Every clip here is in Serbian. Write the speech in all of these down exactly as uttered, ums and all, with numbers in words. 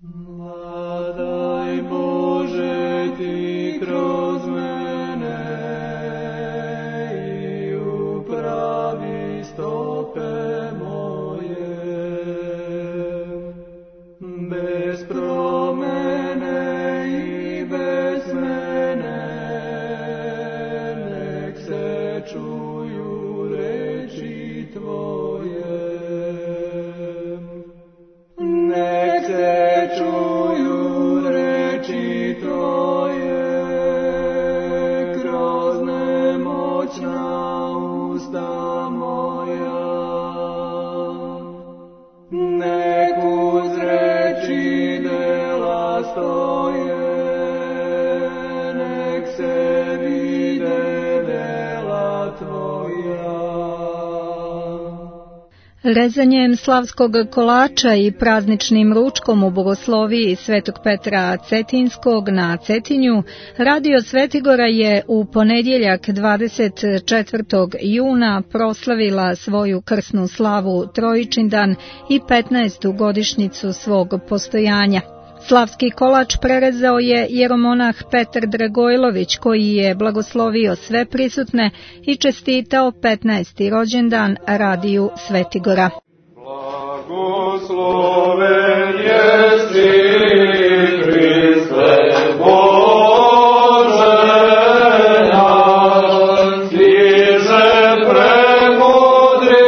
Vladaj Bože ti kroz mene i upravi stope moje, bez promene i bez mene, nek se čuju reči tvoje, nek se čuju reči tvoje, kroz nemoćna usta moja, nek uz reči dela stoje, nek se vide dela tvoja. Rezanjem slavskog kolača i prazničnim ručkom u bogosloviji Svetog Petra Cetinskog na Cetinju, Radio Svetigora je u ponedjeljak dvadeset četvrtog juna proslavila svoju krsnu slavu Trojičindan i petnaestu godišnjicu svog postojanja. Slavski kolač prerezao je jeromonah Petar Dragojlović, koji je blagoslovio sve prisutne i čestitao petnaesti rođendan Radiju Svetigora. Blagosloven jesi Hriste Bože naš, stiže premudri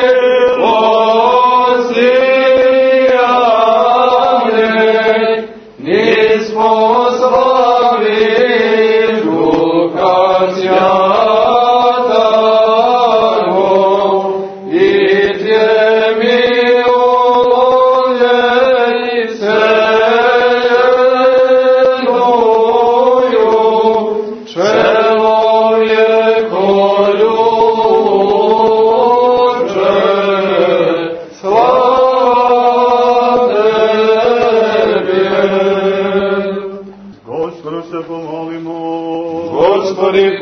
osijane, nismo slavi Duha Svjatago, i tje mi ulovljeni seljenuju, čelovjeko ljuče, slava tebi. Gospodu se pomolimo. Gospodi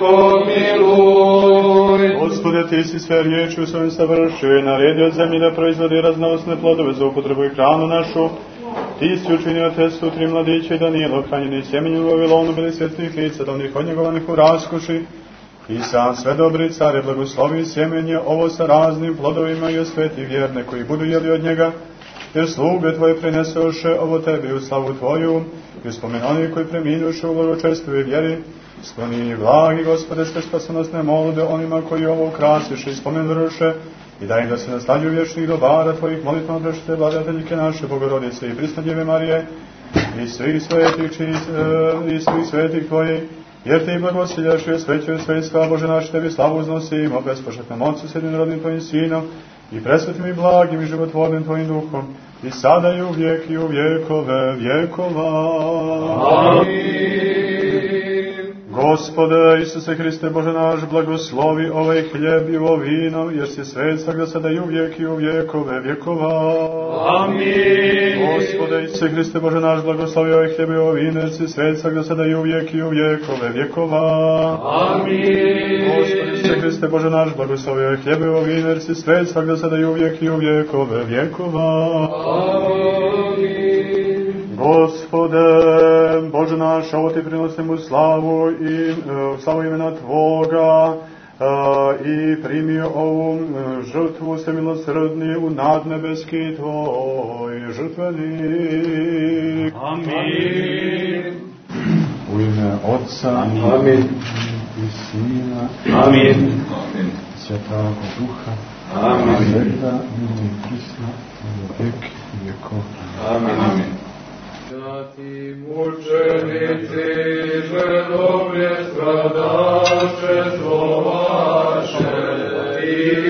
pomiluj. Gospode, ti si sve riječi u svojim savršio i naredio zemlji da proizvodi raznovrsne plodove za upotrebu i hranu našu. Ti si učinio testu tri mladića i Danilo, hranjeni sjemenju u Vavilonu, bili svjetskih lica, da onih odnjegovanih u raskoši. I sam sve dobri care blagoslovi sjemenje ovo sa raznim plodovima i osveti vjerne koji budu jeli od njega, jer sluge tvoje prinesoše ovo tebi u slavu tvoju, i spomen onih koji preminuše u blagočestove vjeri. Skloni blagi, Gospode, sve spasonosne molde onima koji ovo ukrasiše i spomen vrše, i daj im da se nastavlju vječnih dobara tvojih molitva odrešite, vladateljike naše Bogorodice i Prisnodjeve Marije, i svih svetih, čiji, i svih svetih tvojih, jer te i blagosiljaš i osvećuje svetstva, Bože naš, tebi slavu uznosimo, bespočetnom Otcu s jedinorodnim tvojim Sinom, i presvetim i blagim i životvornim tvojim Duhom, i sada i u vijek i u vjekove vjekova. Amin. Gospode Isuse Hriste, Bože naš, blagoslovi ovaj hljeb i ovo vino, jer si svet svakda sada i u vijek i u vjekove vjekova. Amin. Gospode Isuse Hriste, Bože naš, blagoslovi ovaj hljeb i ovo vino, jer si svet svakda sada i u vijek i u vjekove vjekova. Amin. Gospode Isuse Hriste, Bože naš, blagoslovi ovaj hljeb i ovo vino, jer si svet svakda sada i u vijek i u vjekove vjekova. Amin. Gospode, Bože naš, ovo ti prinosim u slavu i uh, slavu imena Tvoga, uh, i primio ovu uh, žrtvu se milosrdni u nadnebeski Tvoj žrtvenik. Amin. U ime Otca Amin. i Sina Amin. Svjetog Duha. Amin. Sveta i prisna u vijek vjekova. Amin. Amin. Sveti mučenici, žrtvovlje stradaše zlovaše, i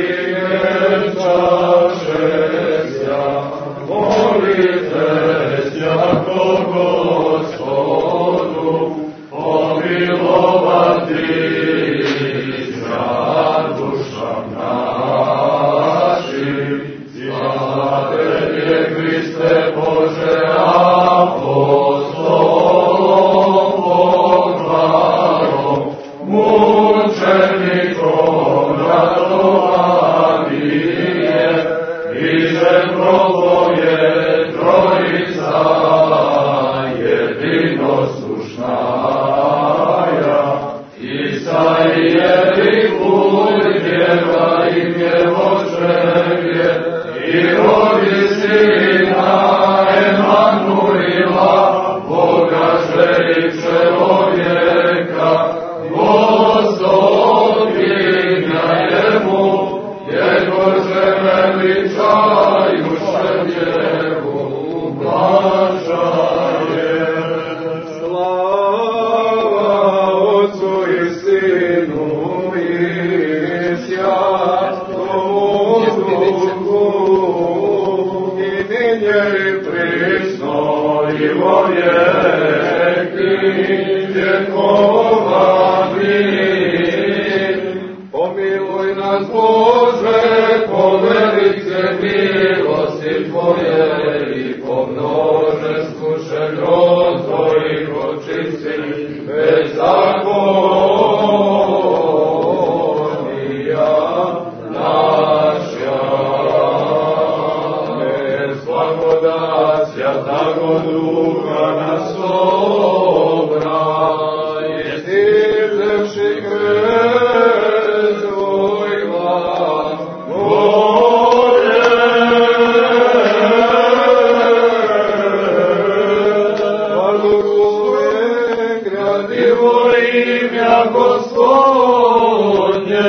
vječaše sja, molite jako Gospodu, pomilovati za dušom našim, slava tebi Hriste Bože, apostolom poglavom, mučenikom radovanije, i že proboje Trojica čovjeka, gospodinja mu, jego žene veličaju šedjevu, blažaje. Slava Otcu i Sinu i Svjatomu Duhu, i ninje i prisno i vo vijeki vjekovani. Pomiluj nas, Bože, po velike milosti Tvoje i po množestvu šegrot Tvojih očisti bezakonija naša. Bez blagodat Svjatago Duha nas obra, izdivljevši krest Tvoj glas, Bore. Hvalujem gradivo imja Gospodnje,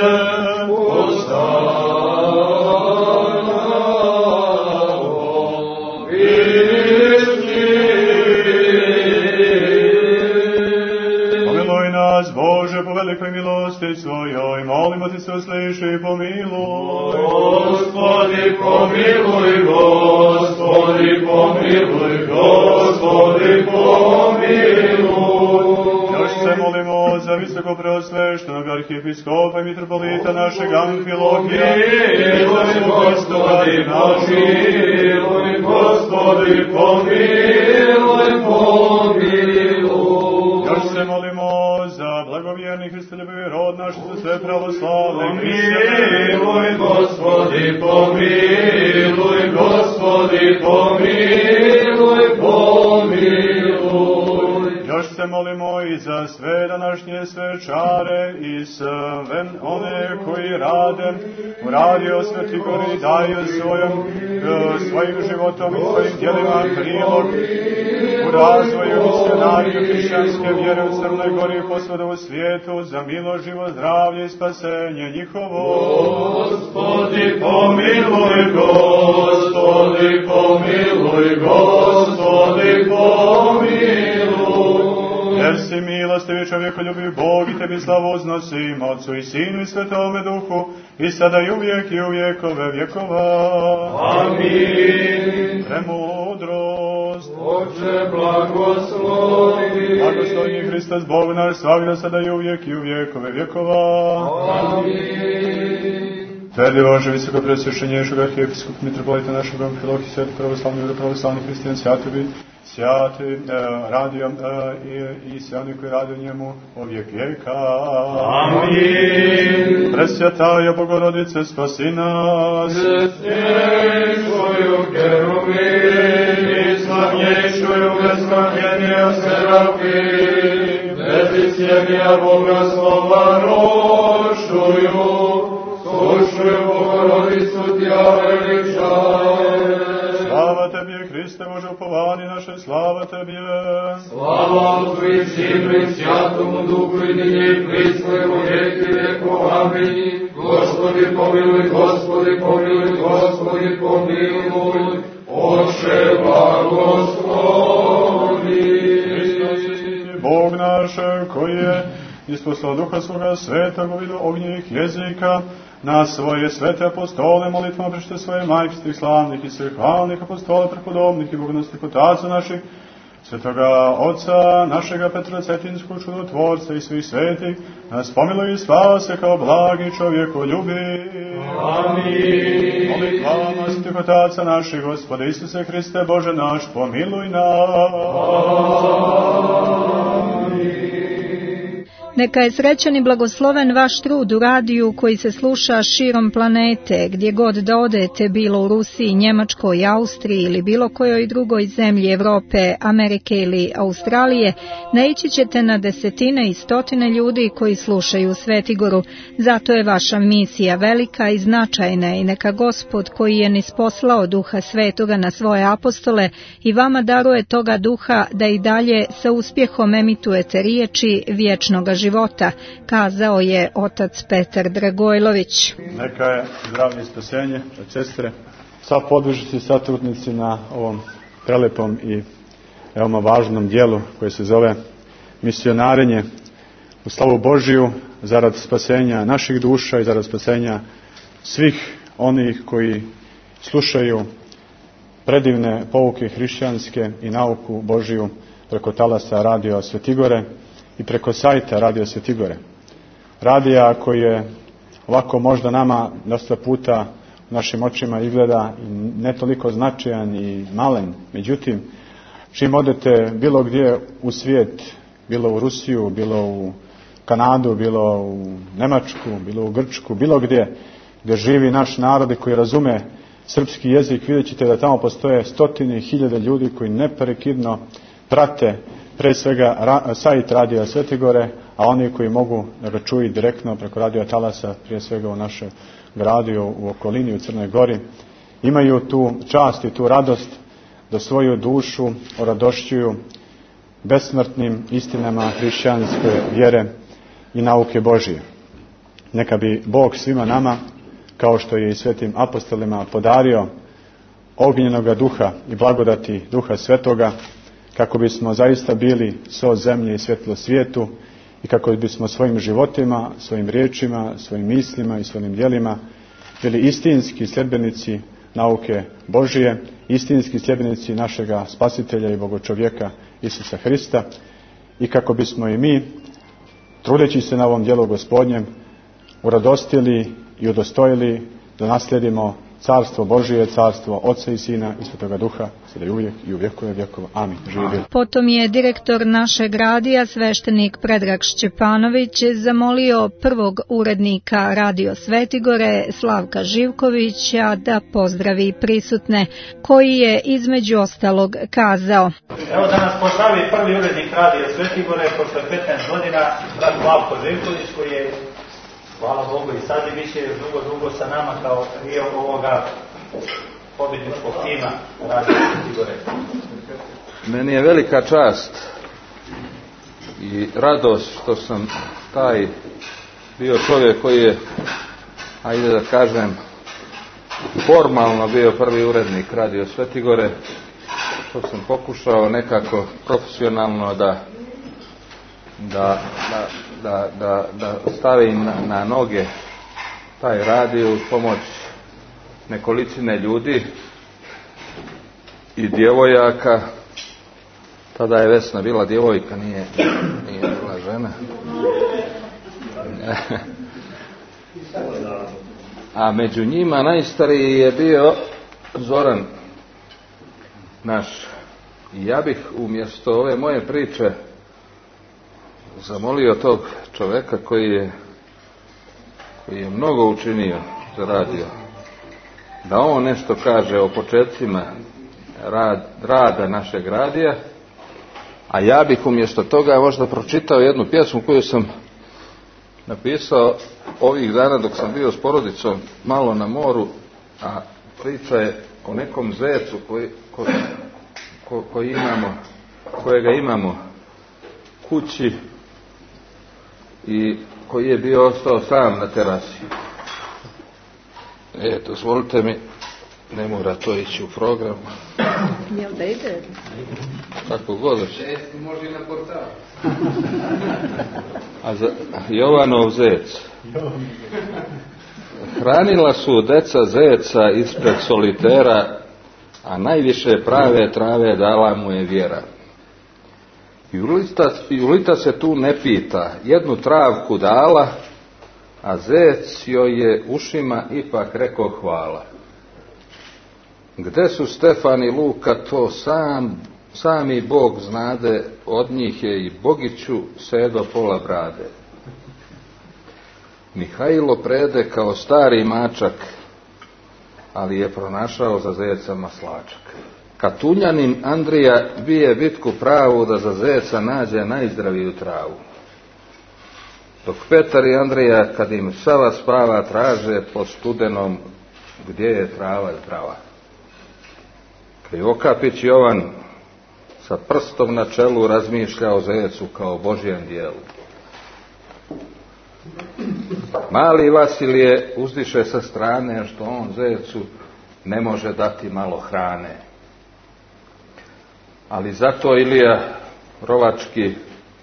Bože, po velikoj milosti svojoj, molimo Ti se usliši i pomiluj. Gospodi, pomiluj, Gospodi, pomiluj, Gospodi, pomiluj. Još se molimo za visoko preosveštenog arhijepiskopa i mitropolita našeg Amfilohija. Pomiluj, Gospodi, pomiluj, Gospodi, pomiluj, pomiluj. Još se molimo za blagovjerni Hristoljubivi rod naš, za sve pravoslavne. Pomiluj, Gospodi, pomiluj, Gospodi, pomiluj, pomiluj. Još se molimo i za sve današnje svečare i sve one koji rade u Radio Svetigori, daju svojom, svojim životom i svojim djelima prilog u razvoju misionariju hrišćanske vjere u Crnoj Gori i posvuda u svijetu, za milo, život, zdravlje i spasenje njihovo. Gospodi, pomiluj, Gospodi, pomiluj, Gospodi, pomiluj. Jer si milostivi čovjekoljubiv Bog i Tebi slavu uznosimo, Otcu i Sinu i Svetome Duhu, i sada i uvijek i u vjekove vjekova. Amin. Premudrost. Oče, blagoslovi. Blagoslovni Hristos Bog naš, svagda sada i uvijek i u vjekove vjekova. Amin. Tvrdi Bože, visoko presveštenješog arhijepiskog mitropolita našeg Amfilohija, sveti pravoslavni i pravoslavni hristijan, svjatovi, svjati, eh, radio eh, i, i sve oni koji rade u njemu o vijek vijeka. Amin. Presvjetaja Bogorodice, spasi nas. Presvješuju kerubim i slavnješuju besmrtnjenija serafim, bezisjenija Boga slova rošuju, slušuju Bogorodicu Tja veličaje. Slava Tebi, Hriste Bože, upovani naše, slava Tebi. Slava Otcu i Sinu i Svjatomu Duhu i ninje i prisno i u vijeki vjekov. Amin. Gospodi pomiluj, Gospodi pomiluj, Gospodi pomiluj, Oče blagoslovi. Bog naš, koji je isposlao Duha svoga Svetog u vidu ognjenih jezika, na svoje svete apostole, molitvama prešte svoje majke, svih slavnih i svih hvalnih apostola, prepodobnih i bogonosnih otaca naših, svetoga Otca, našega Petra Cetinskog čudotvorca i svih svetih, nas pomiluj i spase kao blagi čovjekoljubi. Amin. Molitvama svetih otaca naših, Gospode Isuse Hriste, Bože naš, pomiluj nas. Amin. Neka je srećan i blagosloven vaš trud u radiju koji se sluša širom planete, gdje god da odete, bilo u Rusiji, Njemačkoj, Austriji ili bilo kojoj drugoj zemlji Evrope, Amerike ili Australije, naići ćete na desetine i stotine ljudi koji slušaju Svetigoru. Zato je vaša misija velika i značajna i neka Gospod koji je nisposlao Duha Svetoga na svoje apostole i vama daruje toga Duha da i dalje sa uspjehom emitujete riječi vječnoga života, kazao je otac Petar Dragojlović. Neka je zdravlje i spasenje od sestre, sva podružnici i sva trudnici na ovom prelepom i veoma važnom dijelu koje se zove misionarenje u slavu Božiju zarad spasenja naših duša i zarad spasenja svih onih koji slušaju predivne pouke hrišćanske i nauku Božiju preko talasa Radio Svetigore i preko sajta Radio Svetigore. Radija koji je ovako možda nama dosta puta u našim očima izgleda ne toliko značajan i malen. Međutim, čim odete bilo gdje u svijet, bilo u Rusiju, bilo u Kanadu, bilo u Nemačku, bilo u Grčku, bilo gdje gdje živi naš narod i koji razume srpski jezik, vidjet ćete da tamo postoje stotine i hiljade ljudi koji neprekidno prate pre svega ra, sajt Radija Svetigore, a oni koji mogu da ga čuju direktno preko radio talasa, prije svega u našem gradu, u okolini, u Crnoj Gori, imaju tu čast i tu radost da svoju dušu oradošćuju besmrtnim istinama hrišćanske vjere i nauke Božije. Neka bi Bog svima nama, kao što je i svetim apostolima podario ognjenoga duha i blagodati Duha Svetoga, kako bismo zaista bili so zemlje i svjetlo svijetu i kako bismo svojim životima, svojim riječima, svojim mislima i svojim djelima bili istinski sljedbenici nauke Božije, istinski sljedbenici našega Spasitelja i Bogočovjeka Isusa Hrista i kako bismo i mi, trudeći se na ovom djelu Gospodnjem, uradostili i udostojili da naslijedimo Carstvo Božije, Carstvo Oca i Sina i Svetoga Duha, sada i uvijek i u vjekove vjekova. Amin. Živjeli. Potom je direktor našeg radija, sveštenik Predrag Šćepanović, zamolio prvog urednika Radio Svetigore, Slavka Živkovića, da pozdravi prisutne, koji je između ostalog kazao. Evo da nas pozdravi prvi urednik Radio Svetigore, posle petnaest godina, brat Slavko Živković, koji je, hvala Bogu, i sad i bit će još dugo, dugo sa nama kao dio ovoga pobjedničkog tima Radio Svetigore. Meni je velika čast i radost što sam taj bio čovjek koji je, ajde da kažem, formalno bio prvi urednik Radio Svetigore, što sam pokušao nekako profesionalno da da, da, da, da, da stavim na, na noge taj radio uz pomoć nekolicine ljudi i djevojaka. Tada je Vesna bila djevojka, nije, nije bila žena. A među njima najstariji je bio Zoran naš. I ja bih umjesto ove moje priče zamolio tog čovjeka koji je, koji je mnogo učinio za radio, da on nešto kaže o početcima rad, rada našeg radija, a ja bih umjesto toga možda pročitao jednu pjesmu koju sam napisao ovih dana dok sam bio s porodicom malo na moru, a priča je o nekom zecu koji, ko, ko, koji imamo, kojega imamo kući i koji je bio ostao sam na terasi. E, dozvolite mi, ne mora to ići u program. Jel da ide? Kako god hoće. Može i na portal. A za Jovanov zec. Hranila su deca zeca ispred solitera, a najviše prave trave dala mu je vjera. Julita, Julita se tu ne pita, jednu travku dala, a zec joj je ušima ipak rekao hvala. Gde su Stefan i Luka, to sam, sami Bog znade, od njih je i Bogiću sve do pola brade. Mihajlo prede kao stari mačak, ali je pronašao za zeca maslačak. Katunjanin Andrija bije bitku pravu da za zeca nađe najzdraviju travu. Dok Petar i Andrija, kad im Sava sprava, traže po studenom gdje je trava zdrava. Krivokapić Jovan sa prstom na čelu razmišlja o zecu kao Božjem dijelu. Mali Vasilije uzdiše sa strane što on zecu ne može dati malo hrane. Ali zato Ilija Rovački,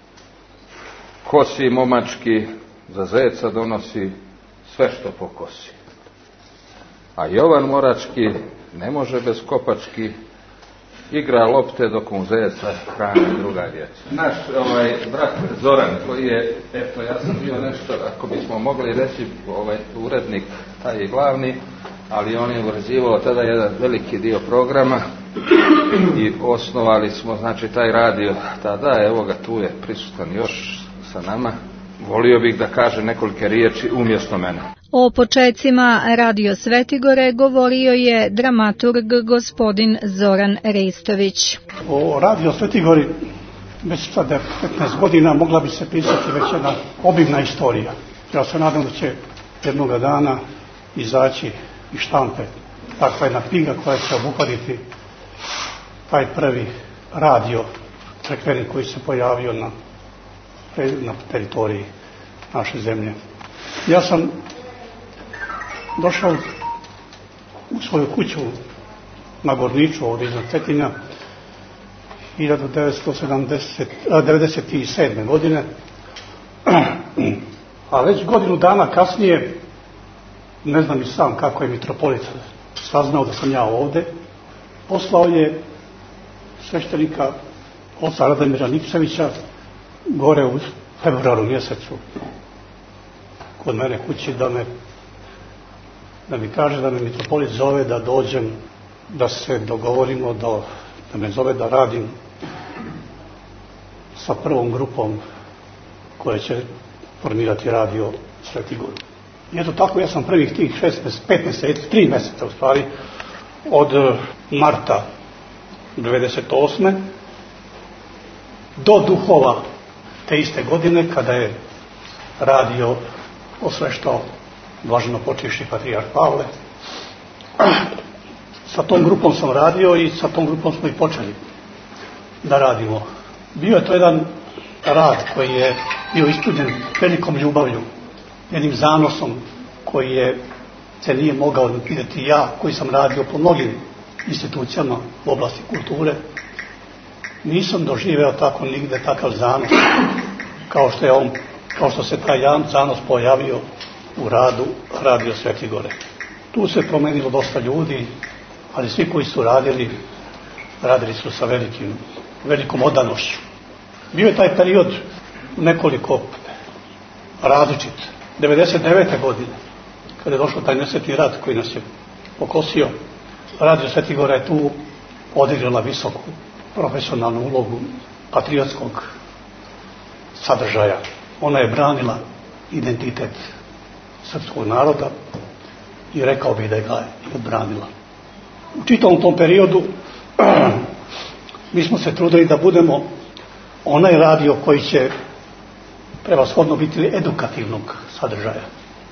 kosi momački, za zeca donosi sve što pokosi. A Jovan Morački ne može bez kopački, igra lopte dok mu zeca hrani druga djeca. Naš ovaj brat Zoran, koji je, eto ja sam bio nešto, ako bismo mogli reći, ovaj urednik, taj je glavni, ali on je uređivao tada jedan veliki dio programa i osnovali smo, znači, taj radio tada, evo ga, tu je prisutan još sa nama. Volio bih da kaže nekolike riječi umjesto mene. O počecima Radio Svetigore govorio je dramaturg gospodin Zoran Ristović. O Radio Svetigori već sada petnaest godina mogla bi se pisati već jedna obimna istorija. Ja se nadam da će jednoga dana izaći iz štampe takva jedna knjiga koja će obuhvatiti taj prvi radio crkveni koji se pojavio na, na teritoriji naše zemlje. Ja sam došao u svoju kuću na Gorniču ovdje iznad Cetinja hiljadu devetsto devedeset sedme. godine, a već godinu dana kasnije, ne znam i sam kako je mitropolit saznao da sam ja ovdje, poslao je sveštenika oca Radimira Nikčevića gore u februaru mjesecu kod mene kući da me da mi kaže da me mitropolit zove da dođem, da se dogovorimo, da, da me zove da radim sa prvom grupom koja će formirati radio Svetigoru. I eto tako, ja sam prvih tih šest, pet mjeseci, tri mjeseca u stvari, od marta devedeset osme do duhova te iste godine, kada je radio osveštao blaženo počivši patrijarh Pavle. Sa tom grupom sam radio i sa tom grupom smo i počeli da radimo. Bio je to jedan rad koji je bio ispunjen velikom ljubavlju, jednim zanosom koji je se nije mogao vidjeti ja, koji sam radio po mnogim institucijama u oblasti kulture. Nisam doživeo tako nigde takav zanos kao što je on, kao što se taj zanos pojavio u radu Radio Svetigore. Tu se promenilo dosta ljudi, ali svi koji su radili, radili su sa velikim, velikom odanošću. Bio je taj period nekoliko različit. devedeset devete. godine, kada je došao taj nesretni rat koji nas je pokosio, Radio Svetigora je tu odigrala visoku profesionalnu ulogu patriotskog sadržaja. Ona je branila identitet srpskog naroda i rekao bih da je ga i odbranila. U čitavom tom periodu mi smo se trudili da budemo onaj radio koji će prevashodno biti edukativnog sadržaja.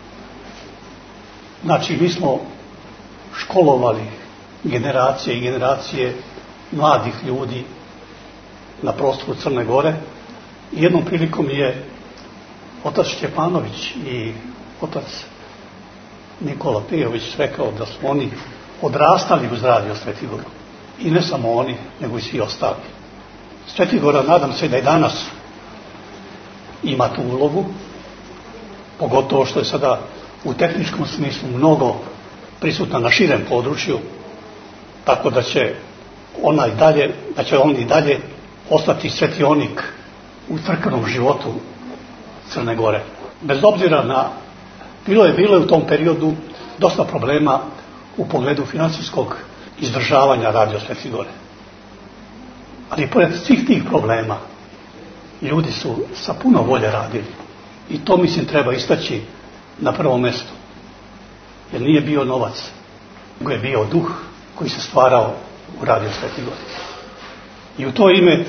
Znači, mi smo školovali generacije i generacije mladih ljudi na prostoru Crne Gore. I jednom prilikom je otac Šćepanović i otac Nikola Pejović rekao da su oni odrastali uz Radio Svetigoru. I ne samo oni, nego i svi ostali. Svetigora, nadam se da i danas ima tu ulogu, pogotovo što je sada u tehničkom smislu mnogo prisutna na širem području, tako da će ona i dalje, da će on i dalje ostati svetionik u crkvenom životu Crne Gore. Bez obzira na, bilo je, bilo je u tom periodu dosta problema u pogledu financijskog izdržavanja Radio Svetigore. Ali pored svih tih problema, ljudi su sa puno volje radili. I to, mislim, treba istaći na prvom mjestu. Jer nije bio novac, nego je bio duh koji se stvarao u Radio Sveti Gor. I u to ime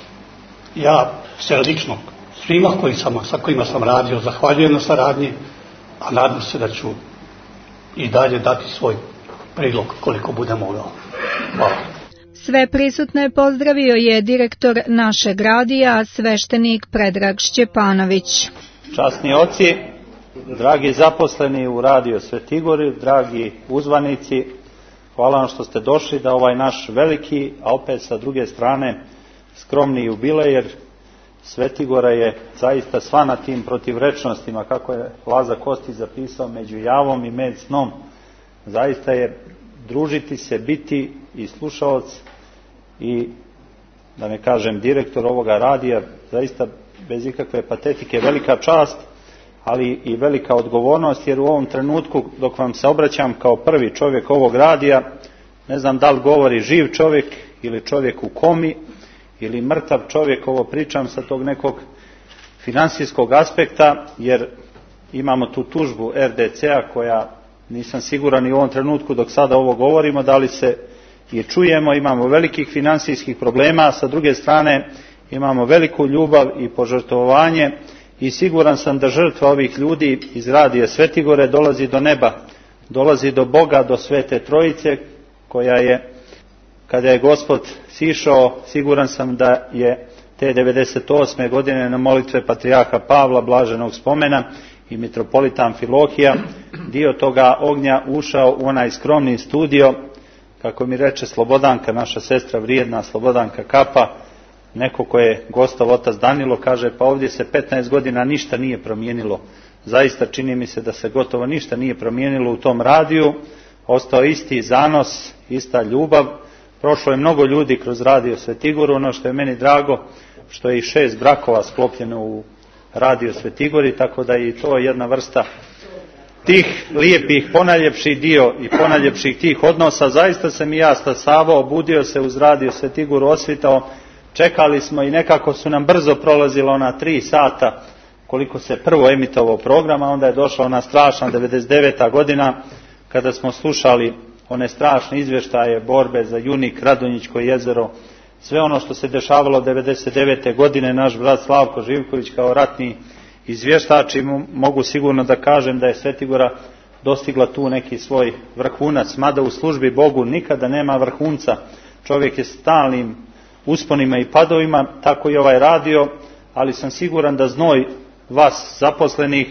ja se lično svima koji sam, sa kojima sam radio zahvaljujem na saradnji, a nadam se da ću i dalje dati svoj prilog koliko bude mogao. Hvala. Sve prisutne pozdravio je direktor našeg radija, sveštenik Predrag Šćepanović. Časni oci, dragi zaposleni u Radio Svetigori, dragi uzvanici, hvala vam što ste došli da ovaj naš veliki, a opet sa druge strane skromni jubilej, jer Svetigora je zaista sva na tim protivrečnostima, kako je Laza Kostić zapisao, među javom i med snom. Zaista je družiti se, biti i slušalac i, da ne kažem, direktor ovoga radija, zaista bez ikakve patetike velika čast, ali i velika odgovornost, jer u ovom trenutku dok vam se obraćam kao prvi čovjek ovog radija, ne znam da li govori živ čovjek ili čovjek u komi ili mrtav čovjek, ovo pričam sa tog nekog financijskog aspekta, jer imamo tu tužbu er de ce-a koja nisam siguran i u ovom trenutku dok sada ovo govorimo da li se i čujemo, imamo velikih financijskih problema, a sa druge strane imamo veliku ljubav i požrtvovanje i siguran sam da žrtva ovih ljudi iz Radija Svetigore dolazi do neba, dolazi do Boga, do Svete Trojice, koja je, kada je Gospod sišao, siguran sam da je te devedeset osme godine na molitve patrijarha Pavla, blaženog spomena, i mitropolita Amfilohija, dio toga ognja ušao u onaj skromni studio, kako mi reče Slobodanka, naša sestra vrijedna, Slobodanka Kapa, neko ko je gostov otac Danilo, kaže, pa ovdje se petnaest godina ništa nije promijenilo. Zaista čini mi se da se gotovo ništa nije promijenilo u tom radiju, ostao isti zanos, ista ljubav, prošlo je mnogo ljudi kroz Radio Svetigoru, ono što je meni drago, što je i šest brakova sklopljeno u Radio Svetigori, tako da je i to jedna vrsta tih lijepih, ponaljepših dio i ponaljepših tih odnosa. Zaista sam i ja stasavao, obudio se uz Radio Svetigoru, osvitao, čekali smo i nekako su nam brzo prolazila ona tri sata koliko se prvo emitovao programa, onda je došla ona strašna devedeset deveta godina kada smo slušali one strašne izvještaje borbe za Junik, Radonjićko jezero, sve ono što se dešavalo devedeset devete godine. Naš brat Slavko Živković kao ratni izvještač, i mogu sigurno da kažem da je Svetigora dostigla tu neki svoj vrhunac, mada u službi Bogu nikada nema vrhunca, čovjek je stalnim usponima i padovima, tako i ovaj radio, ali sam siguran da znoj vas zaposlenih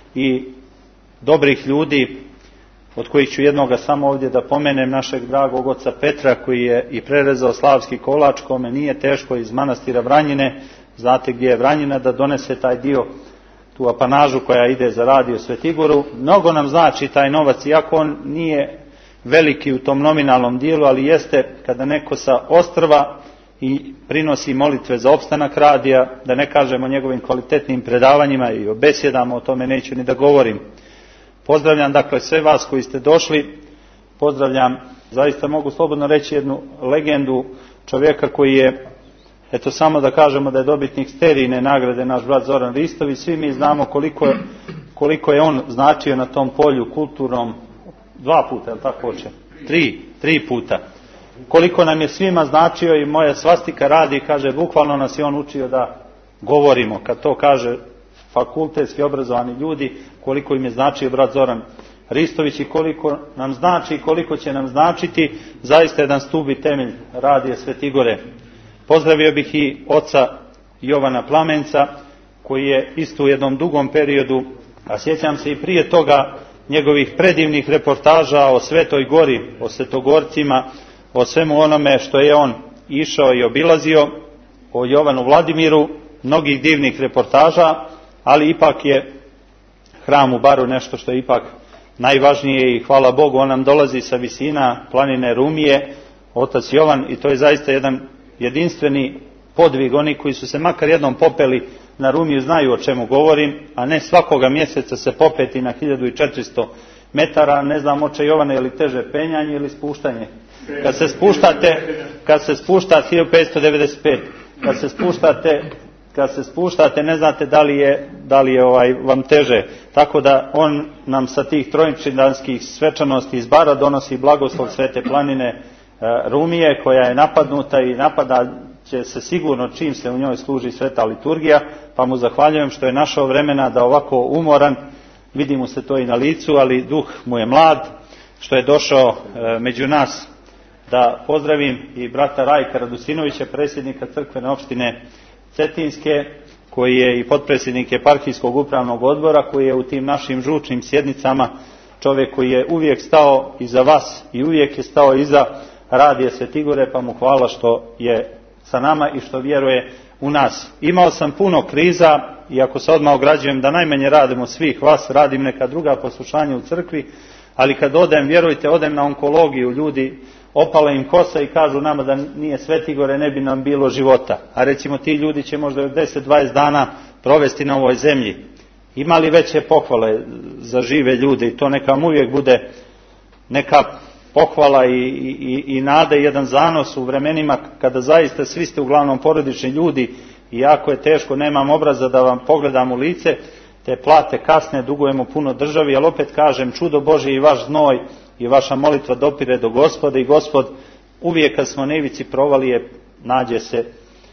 i dobrih ljudi, od kojih ću jednoga samo ovdje da pomenem, našeg dragog oca Petra, koji je i prerezao slavski kolač, kome nije teško iz manastira Vranjine, znate gdje je Vranjina, da donese taj dio, tu apanažu koja ide za Radio Svetigoru. Mnogo nam znači taj novac, iako on nije veliki u tom nominalnom dijelu, ali jeste kada neko sa ostrva i prinosi molitve za opstanak radija, da ne kažemo o njegovim kvalitetnim predavanjima i o besjedama, o tome neću ni da govorim. Pozdravljam dakle sve vas koji ste došli, pozdravljam, zaista mogu slobodno reći, jednu legendu čovjeka koji je, eto samo da kažemo da je dobitnik Sterijine nagrade, naš brat Zoran Ristović. Svi mi znamo koliko je, koliko je on značio na tom polju kulturnom, dva puta, je li tako oče? Tri, tri puta. Koliko nam je svima značio, i moja svastika radi, kaže, bukvalno nas je on učio da govorimo, kad to kaže fakultetski obrazovani ljudi, koliko im je značio brat Zoran Ristović i koliko nam znači i koliko će nam značiti, zaista jedan stup i temelj Radija Svetigore. Pozdravio bih i oca Jovana Plamenca, koji je isto u jednom dugom periodu, a sjećam se i prije toga, njegovih predivnih reportaža o Svetoj Gori, o Svetogorcima, o svemu onome što je on išao i obilazio, o Jovanu Vladimiru, mnogih divnih reportaža, ali ipak je hram u Baru nešto što je ipak najvažnije i hvala Bogu, on nam dolazi sa visina planine Rumije, otac Jovan, i to je zaista jedan jedinstveni podvig. Oni koji su se makar jednom popeli na Rumiju znaju o čemu govorim, a ne svakoga mjeseca se popeti na hiljadu i četiristo metara, ne znam oče Jovane, je li teže penjanje ili spuštanje? Kad se spuštate, kad se spuštate hiljadu petsto devedeset pet, kad se spuštate kad se spuštate ne znate da li je, da li je ovaj, vam teže. Tako da on nam sa tih trojčidanskih svečanosti iz Bara donosi blagoslov Svete planine e, Rumije, koja je napadnuta i napada će se sigurno čim se u njoj služi sveta liturgija, pa mu zahvaljujem što je našao vremena da ovako umoran, vidi mu se to i na licu, ali duh mu je mlad, što je došao e, među nas. Da pozdravim i brata Rajka Radusinovića, predsjednika crkvene opštine Cetinske, koji je i potpredsjednik Eparhijskog upravnog odbora, koji je u tim našim žučnim sjednicama čovjek koji je uvijek stao iza vas i uvijek je stao iza Radija Svetigore, pa mu hvala što je sa nama i što vjeruje u nas. Imao sam puno kriza, i ako se odmah ograđujem da najmanje radimo svih vas, radim neka druga poslušanja u crkvi, ali kad odem, vjerujte, odem na onkologiju, ljudi opale im kosa i kažu nama da nije Svetigore ne bi nam bilo života. A recimo ti ljudi će možda deset do dvadeset dana provesti na ovoj zemlji. Ima li veće pohvale za žive ljude, i to neka vam uvijek bude neka pohvala i, i, i nade, jedan zanos u vremenima kada zaista svi ste uglavnom porodični ljudi i jako je teško, nemam obraza da vam pogledam u lice, te plate kasne, dugujemo puno državi, ali opet kažem, čudo Božje i vaš znoj i vaša molitva dopire do Gospoda, i Gospod uvijek kad smo na ivici provalije nađe se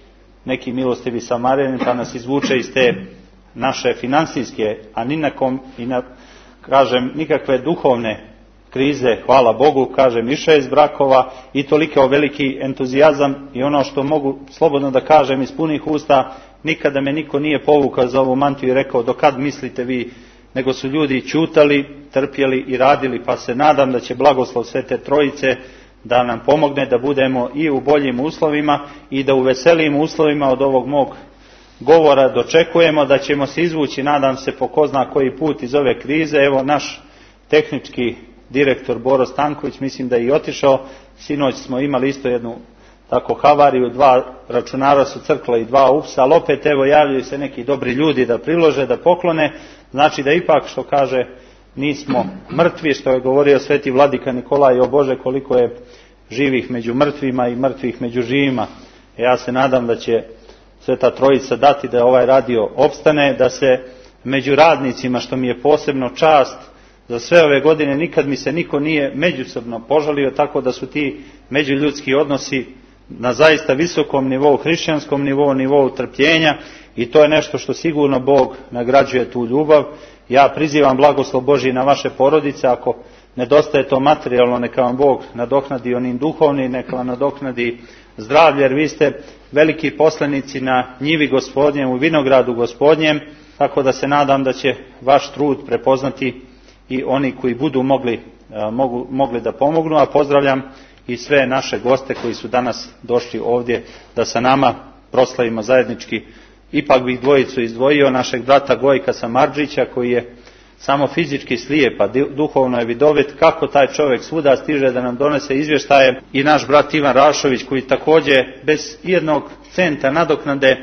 neki milostivi Samarijanin pa nas izvuče iz te naše financijske, a ni na kom, i na, kažem, nikakve duhovne krize, hvala Bogu, kažem, i šest brakova i toliko veliki entuzijazam, i ono što mogu slobodno da kažem iz punih usta, nikada me niko nije povukao za ovu mantiju i rekao do kad mislite vi, nego su ljudi ćutali, trpjeli i radili, pa se nadam da će blagoslov Svete Trojice da nam pomogne da budemo i u boljim uslovima i da u veselim uslovima od ovog mog govora dočekujemo da ćemo se izvući, nadam se, po ko zna koji put iz ove krize. Evo naš tehnički direktor Boro Stanković, mislim da je i otišao, sinoć smo imali isto jednu tako havariju, dva računara su crkla i dva upsa, ali opet evo javljaju se neki dobri ljudi da prilože, da poklone, znači da ipak, što kaže, nismo mrtvi, što je govorio sveti vladika Nikolaj, o Bože koliko je živih među mrtvima i mrtvih među živima. Ja se nadam da će Sveta Trojica dati da ovaj radio opstane, da se među radnicima, što mi je posebno čast, za sve ove godine nikad mi se niko nije međusobno požalio, tako da su ti međuljudski odnosi na zaista visokom nivou, hrišćanskom nivou, nivou trpljenja, i to je nešto što sigurno Bog nagrađuje tu ljubav. Ja prizivam blagoslov Božji na vaše porodice, ako nedostaje to materijalno, neka vam Bog nadoknadi onim duhovnim, neka vam nadoknadi zdravlje, jer vi ste veliki poslanici na njivi Gospodnjem, u vinogradu Gospodnjem, tako da se nadam da će vaš trud prepoznati i oni koji budu mogli, mogu, mogli da pomognu, a pozdravljam i sve naše goste koji su danas došli ovdje da sa nama proslavimo zajednički. Ipak bih dvojicu izdvojio, našeg brata Gojka Samardžića, koji je samo fizički slijep, a duhovno je vidovit, kako taj čovjek svuda stiže da nam donese izvještaje, i naš brat Ivan Rašović, koji također bez jednog centa nadoknade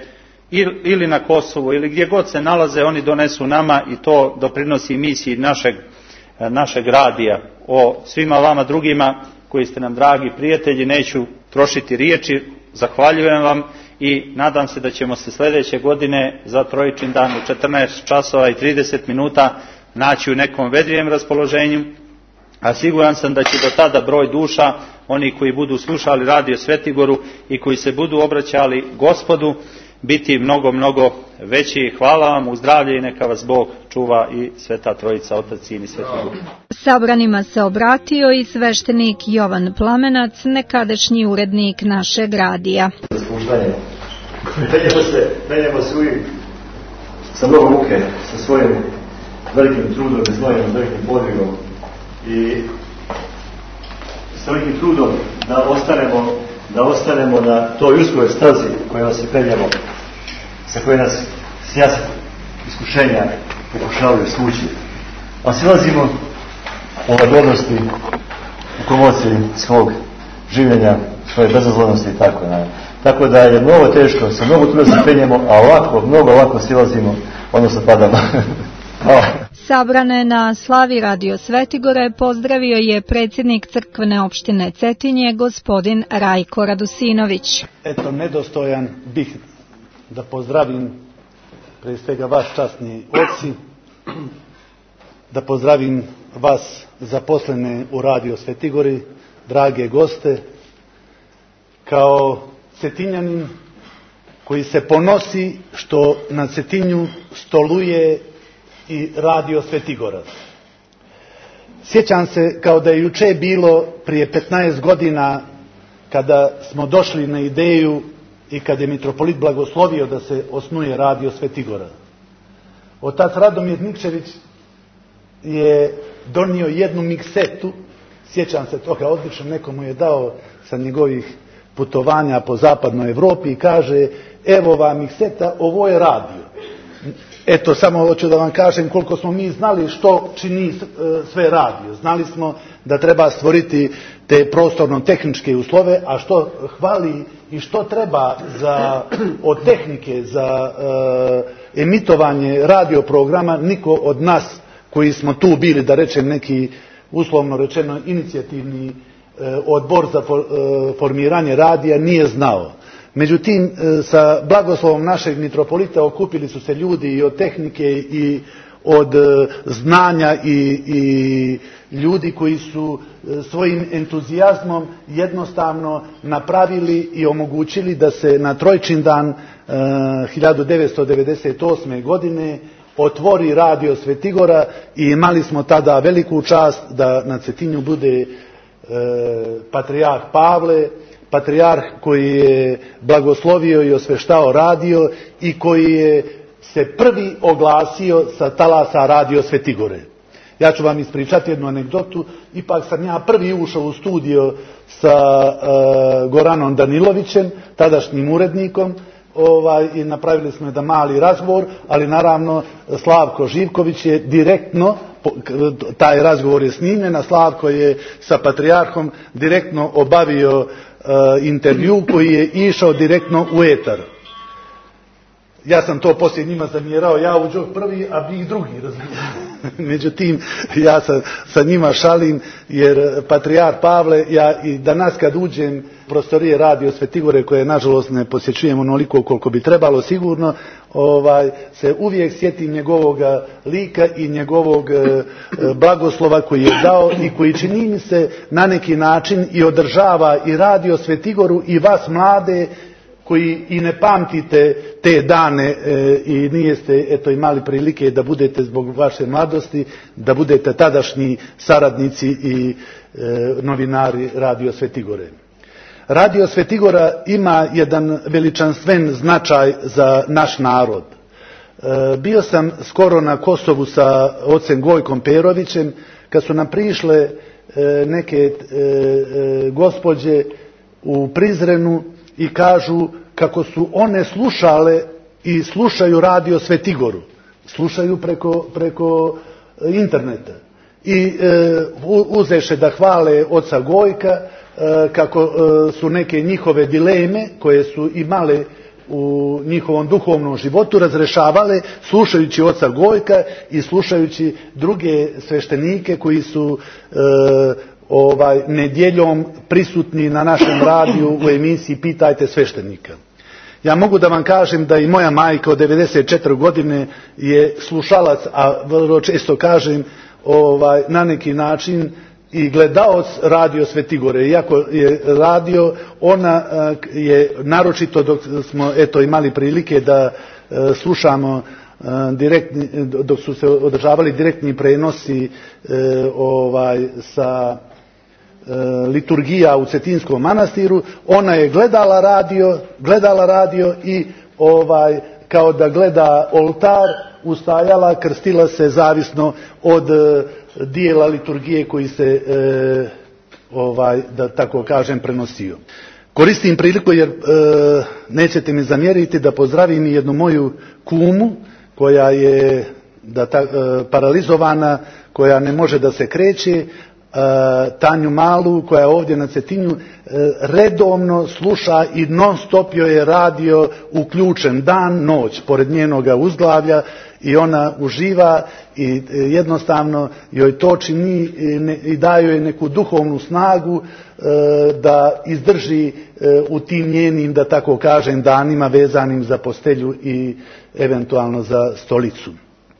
ili na Kosovu ili gdje god se nalaze, oni donesu nama, i to doprinosi misiji našeg, našeg radija. O svima vama drugima koji ste nam dragi prijatelji neću trošiti riječi, zahvaljujem vam i nadam se da ćemo se sljedeće godine za Trojičin dan u četrnaest časova i trideset minuta naći u nekom vedrijem raspoloženju, a siguran sam da će do tada broj duša, oni koji budu slušali Radio Svetigoru i koji se budu obraćali Gospodu, biti mnogo, mnogo veći. Hvala vam, u zdravlje i neka vas Bog čuva i Sveta Trojica, Otac, Sin i Sveti Duh. Sabranima se obratio i sveštenik Jovan Plamenac, nekadašnji urednik našeg radija. Spuštanje. Penjemo se, penjemo se uvijek sa mnogo muke, sa svojim velikim trudom i znojem, velikim podvigom i sa velikim trudom da ostanemo, da ostanemo na toj uskoj stazi koja nas se penjemo, sa koje nas sjasa iskušenja pokušavaju svući. A silazimo u lagodnosti, u komociji svog življenja, svoje bezazlenosti i tako dalje. Tako da je mnogo teško, sa mnogo truda se penjemo, a ovako, mnogo ovako silazimo, odnosno padamo. Sabrane na slavi Radio Svetigore pozdravio je predsjednik crkvene opštine Cetinje, gospodin Rajko Radusinović. Eto, nedostojan bih da pozdravim pre svega vas časni oci, da pozdravim vas zaposlene u Radio Svetigori, drage goste, kao Cetinjanin koji se ponosi što na Cetinju stoluje i Radio Svetigora. Sjećam se kao da je juče bilo prije petnaest godina kada smo došli na ideju i kad je mitropolit blagoslovio da se osnuje Radio Svetigora. Otac Radomir Nikčević je donio jednu miksetu, sjećam se toga odlično, neko mu je dao sa njegovih putovanja po zapadnoj Evropi i kaže, evo vam mikseta, ovo je radio. Eto, samo hoću da vam kažem koliko smo mi znali što čini sve radio. Znali smo da treba stvoriti te prostorno-tehničke uslove, a što hvali i što treba za, od tehnike za e, emitovanje radio programa, niko od nas koji smo tu bili, da rečem neki uslovno rečeno inicijativni e, odbor za for, e, formiranje radija nije znao. Međutim, sa blagoslovom našeg mitropolita okupili su se ljudi i od tehnike i od znanja i, i ljudi koji su svojim entuzijazmom jednostavno napravili i omogućili da se na Trojčindan eh, hiljadu devetsto devedeset osme. godine otvori Radio Svetigora i imali smo tada veliku čast da na Cetinju bude eh, patrijarh Pavle, patrijarh koji je blagoslovio i osveštao radio i koji je se prvi oglasio sa talasa Radio Svetigore. Ja ću vam ispričati jednu anegdotu. Ipak sam ja prvi ušao u studio sa uh, Goranom Danilovićem, tadašnjim urednikom, ovaj, i napravili smo jedan mali razgovor, ali naravno Slavko Živković je direktno, taj razgovor je snimljen, a Slavko je sa patrijarhom direktno obavio intervju koji je išao direktno u etar. Ja sam to poslije njima zamjerao, ja uđo prvi, a vi drugi, razumijem. Međutim, ja sa, sa njima šalim, jer patrijarh Pavle, ja i danas kad uđem prostorije Radio Svetigore, koje nažalost ne posjećujem onoliko koliko bi trebalo sigurno, ovaj, se uvijek sjetim njegovog lika i njegovog e, blagoslova koji je dao i koji čini mi se na neki način i održava i Radio Svetigoru i vas mlade koji i ne pamtite te dane e, i nijeste eto imali prilike da budete zbog vaše mladosti, da budete tadašnji saradnici i e, novinari Radio Svetigore. Radio Svetigora ima jedan veličanstven značaj za naš narod. E, bio sam skoro na Kosovu sa ocem Gojkom Perovićem, kad su nam prišle e, neke e, e, gospođe u Prizrenu i kažu kako su one slušale i slušaju Radio Svetigoru. Slušaju preko, preko interneta. I e, uzeše da hvale oca Gojka, e, kako e, su neke njihove dileme koje su imale u njihovom duhovnom životu razrešavale slušajući oca Gojka i slušajući druge sveštenike koji su e, ovaj nedjeljom prisutni na našem radiju u emisiji Pitajte sveštenika. Ja mogu da vam kažem da i moja majka od devedeset četiri godine je slušalac, a vrlo često kažem ovaj, na neki način i gledaoc Radio Svetigore. Iako je radio, ona je naročito dok smo eto imali prilike da slušamo direktni, dok su se održavali direktni prenosi ovaj, sa liturgija u Cetinskom manastiru, ona je gledala radio, gledala radio i ovaj kao da gleda oltar, ustajala, krstila se zavisno od e, dijela liturgije koji se e, ovaj da tako kažem prenosio. Koristim priliku jer e, nećete mi zamjeriti da pozdravim i jednu moju kumu koja je da ta, e, paralizovana, koja ne može da se kreće, Tanju Malu koja je ovdje na Cetinju, redovno sluša i non stop joj je radio uključen dan, noć, pored njenoga uzglavlja i ona uživa i jednostavno joj to čini i daje joj neku duhovnu snagu da izdrži u tim njenim, da tako kažem, danima vezanim za postelju i eventualno za stolicu.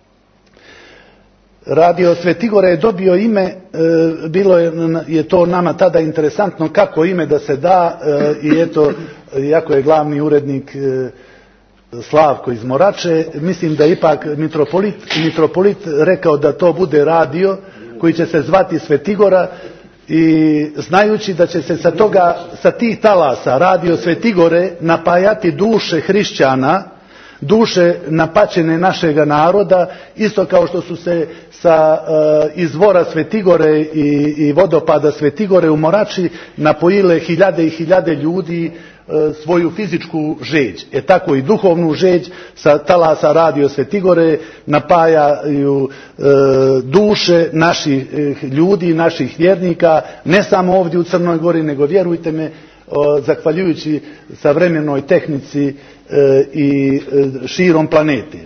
Radio Svetigora je dobio ime, bilo je, je to nama tada interesantno kako ime da se da i eto, iako je glavni urednik Slavko iz Morače, mislim da ipak mitropolit, mitropolit rekao da to bude radio koji će se zvati Svetigora i znajući da će se sa toga, sa tih talasa Radio Svetigore napajati duše hrišćana, duše napačene našega naroda, isto kao što su se sa uh, izvora Svetigore i, i vodopada Svetigore u Morači napojile hiljade i hiljade ljudi uh, svoju fizičku žeđ. E tako i duhovnu žeđ sa talasa Radio Svetigore napajaju uh, duše naših uh, ljudi, naših vjernika, ne samo ovdje u Crnoj Gori, nego vjerujte me, uh, zahvaljujući savremenoj tehnici i širom planete.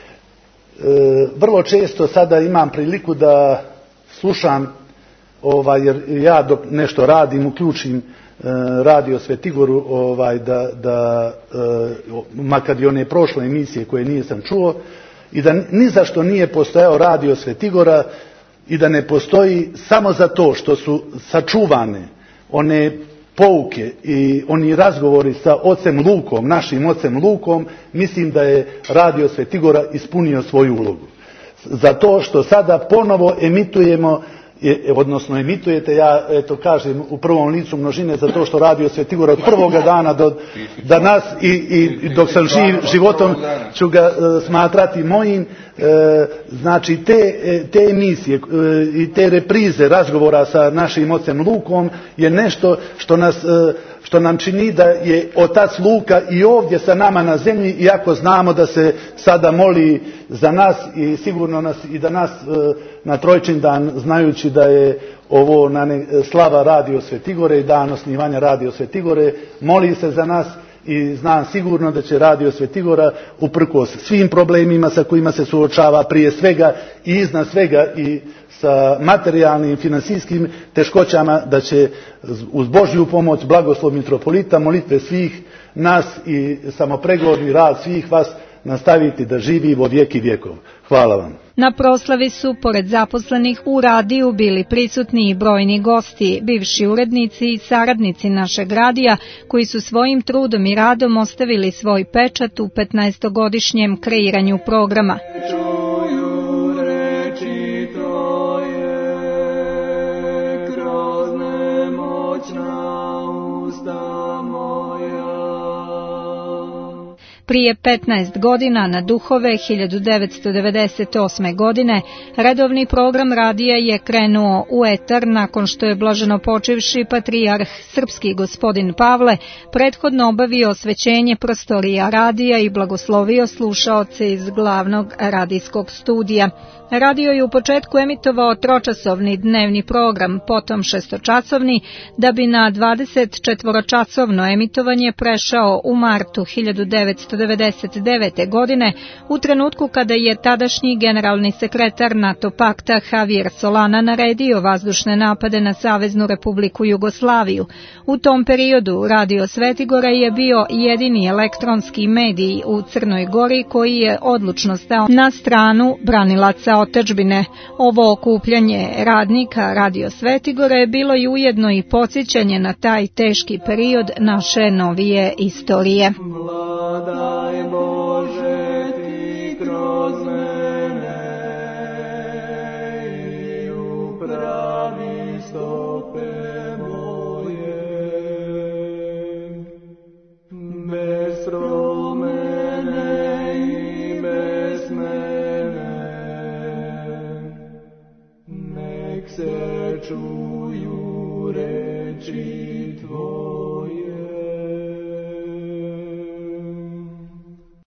Vrlo često sada imam priliku da slušam, ovaj, jer ja dok nešto radim, uključim Radio Svetigoru, ovaj, da, da makar i one prošle emisije koje nisam čuo, i da ni zašto nije postojao Radio Svetigora i da ne postoji samo zato što su sačuvane one pouke i oni razgovori sa ocem Lukom, našim ocem Lukom, mislim da je Radio Svetigora ispunio svoju ulogu. Zato što sada ponovo emitujemo, odnosno emitujete, ja eto kažem u prvom licu množine, zato što Radio Svetigora od prvoga dana do danas i, i dok sam živ životom ću ga e, smatrati mojim, e, znači te, te emisije e, i te reprize razgovora sa našim ocem Lukom je nešto što nas e, što nam čini da je otac Luka i ovdje sa nama na zemlji, iako znamo da se sada moli za nas i sigurno nas i da nas na Trojčindan, znajući da je ovo na ne, slava Radio Svetigore i dan osnivanja Radio Svetigore, moli se za nas i znam sigurno da će Radio Svetigora uprkos svim problemima sa kojima se suočava, prije svega i iznad svega i sa materijalnim i financijskim teškoćama, da će uz Božju pomoć, blagoslov mitropolita, molitve svih nas i samopregovorni rad svih vas nastaviti da živi vo vijeki vjekov. Hvala vam. Na proslavi su, pored zaposlenih u radiju, bili prisutni i brojni gosti, bivši urednici i saradnici našeg radija, koji su svojim trudom i radom ostavili svoj pečat u petnaestogodišnjem kreiranju programa. Prije petnaest godina, na Duhove hiljadu devetsto devedeset osme. godine, redovni program radija je krenuo u etar nakon što je blaženopočivši patrijarh srpski gospodin Pavle prethodno obavio osvećenje prostorija radija i blagoslovio slušaoce iz glavnog radijskog studija. Radio je u početku emitovao tročasovni dnevni program, potom šestočasovni, da bi na dvadesetčetvoročasovno emitovanje prešao u martu hiljadu devetsto devedeset devete. godine, u trenutku kada je tadašnji generalni sekretar NATO pakta Javier Solana naredio vazdušne napade na Saveznu Republiku Jugoslaviju. U tom periodu Radio Svetigora je bio jedini elektronski medij u Crnoj Gori koji je odlučno stao na stranu branilaca otadžbine. Ovo okupljanje radnika Radio Svetigora je bilo i ujedno i podsjećanje na taj teški period naše novije istorije. Vladaj Bože ti kroz mene i upravi stope moje, bez promene i bez mene, nek se čuju reči tvoje.